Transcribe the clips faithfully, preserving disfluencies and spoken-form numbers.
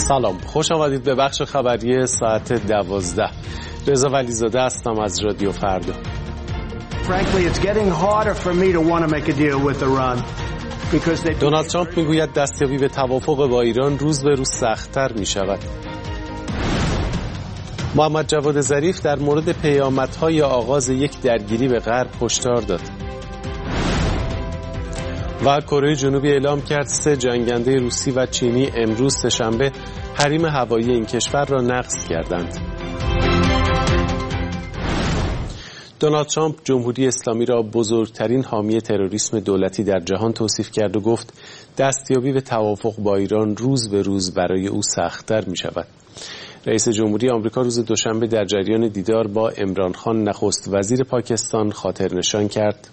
سلام، خوش آمدید به بخش خبری ساعت دوازده. رضا ولیزاده هستم از رادیو فردا. دونالد ترامپ میگوید دستیابی به توافق با ایران روز به روز سخت‌تر می شود. محمد جواد ظریف در مورد پیامدهای آغاز یک درگیری به غرب هشدار داد. و کره جنوبی اعلام کرد سه جنگنده روسی و چینی امروز سه‌شنبه حریم هوایی این کشور را نقض کردند. دونالد ترامپ جمهوری اسلامی را بزرگترین حامی تروریسم دولتی در جهان توصیف کرد و گفت دستیابی به توافق با ایران روز به روز برای او سخت‌تر می شود. رئیس جمهوری آمریکا روز دوشنبه در جریان دیدار با عمران خان نخست وزیر پاکستان خاطر نشان کرد: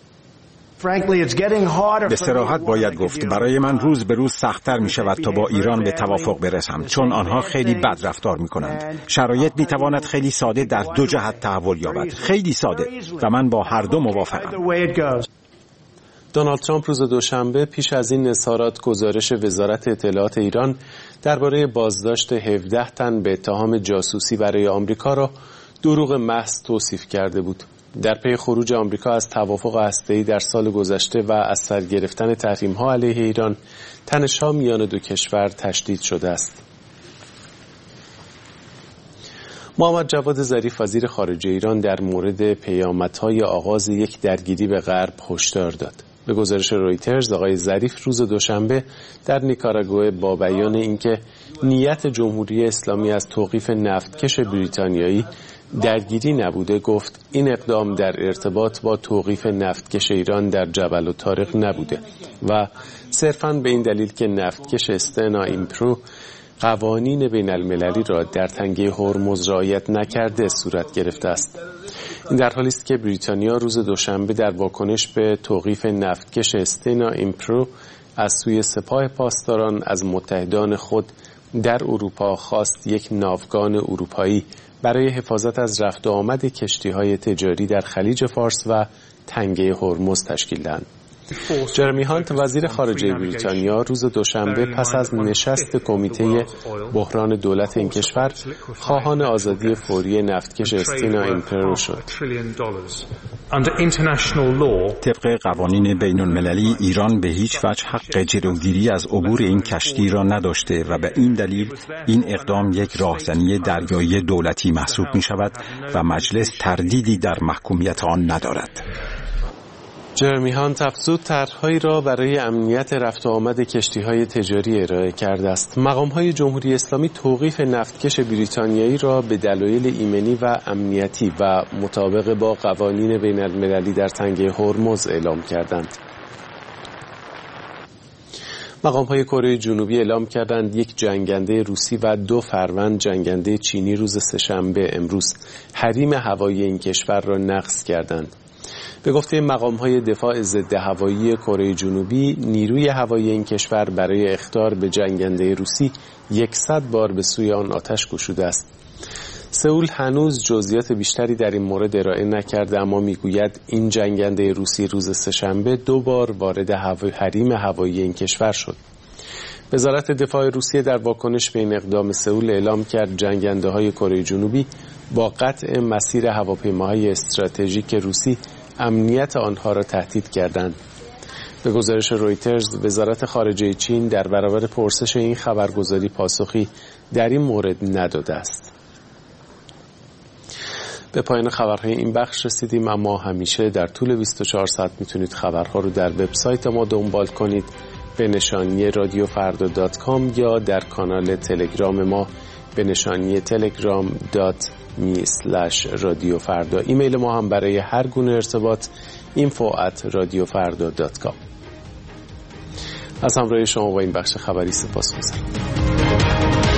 به صراحت باید گفت برای من روز به روز سخت‌تر می شود تا با ایران به توافق برسم، چون آنها خیلی بد رفتار می کنند. شرایط می تواند خیلی ساده در دو جهت تحول یابد، خیلی ساده، و من با هر دو موافقم. دونالد ترامپ روز دوشنبه پیش از این اظهارات گزارش وزارت اطلاعات ایران درباره بازداشت هفده تن به اتهام جاسوسی برای آمریکا را دروغ محض توصیف کرده بود. در پی خروج آمریکا از توافق هسته‌ای در سال گذشته و از سر گرفتن تحریم‌ها علیه ایران، تنش‌ها میان دو کشور تشدید شده است. محمد جواد ظریف وزیر خارجه ایران در مورد پیامدهای آغاز یک درگیری به غرب هشدار داد. به گزارش رویترز، آقای ظریف روز دوشنبه در نیکاراگوئه با بیان اینکه نیت جمهوری اسلامی از توقیف نفتکش بریتانیایی درگیری نبوده، گفت این اقدام در ارتباط با توقیف نفتکش ایران در جبل الطارق نبوده و صرفاً به این دلیل که نفتکش استنا ایمپرو قوانین بین المللی را در تنگه هرمز رعایت نکرده صورت گرفته است. این در حالی است که بریتانیا روز دوشنبه در واکنش به توقیف نفتکش استنا ایمپرو از سوی سپاه پاسداران از متحدان خود در اروپا خواست یک ناوگان اروپایی برای حفاظت از رفت و آمد کشتی‌های تجاری در خلیج فارس و تنگه هرمز تشکیل دهند. جرمی هانت وزیر خارجه بریتانیا روز دوشنبه پس از نشست کمیته بحران دولت این کشور خواهان آزادی فوری نفتکش استنا ایمپرو شد. طبق قوانین بین المللی ایران به هیچ وجه حق جلوگیری از عبور این کشتی را نداشته و به این دلیل این اقدام یک راهزنی دریایی دولتی محسوب می شود و مجلس تردیدی در محکومیت آن ندارد. جرمی هانت افزود طرح‌هایی را برای امنیت رفت و آمد کشتی‌های تجاری ارائه کرده است. مقام‌های جمهوری اسلامی توقیف نفتکش بریتانیایی را به دلایل ایمنی و امنیتی و مطابق با قوانین بین‌المللی در تنگه هرمز اعلام کردند. مقام‌های کره جنوبی اعلام کردند یک جنگنده روسی و دو فروند جنگنده چینی روز سه‌شنبه امروز حریم هوایی این کشور را نقض کردند. به گفته مقام‌های دفاع ضد هوایی کره جنوبی، نیروی هوایی این کشور برای اخطار به جنگنده روسی صد بار به سوی آن آتش گشوده است. سئول هنوز جزئیات بیشتری در این مورد ارائه نکرده، اما میگوید این جنگنده روسی روز سه‌شنبه دو بار وارد حریم هوایی این کشور شد. وزارت دفاع روسیه در واکنش به این اقدام سئول اعلام کرد جنگنده‌های کره جنوبی با قطع مسیر هواپیماهای استراتژیک روسی امنیت آنها را تهدید کردند. به گزارش رویترز، وزارت خارجه چین در برابر پرسش این خبرگزاری پاسخی در این مورد نداده است. به پایان خبرهای این بخش رسیدیم، اما همیشه در طول بیست و چهار ساعت میتونید خبرها رو در وبسایت ما دنبال کنید به نشانی رادیو فردا دات کام یا در کانال تلگرام ما به نشانی تلگرام دات می اسلش رادیو فردا. ایمیل ما هم برای هر گونه ارتباط اینفو ات رادیو فردا دات کام. از همراهی شما با این بخش خبری سپاسگزارم.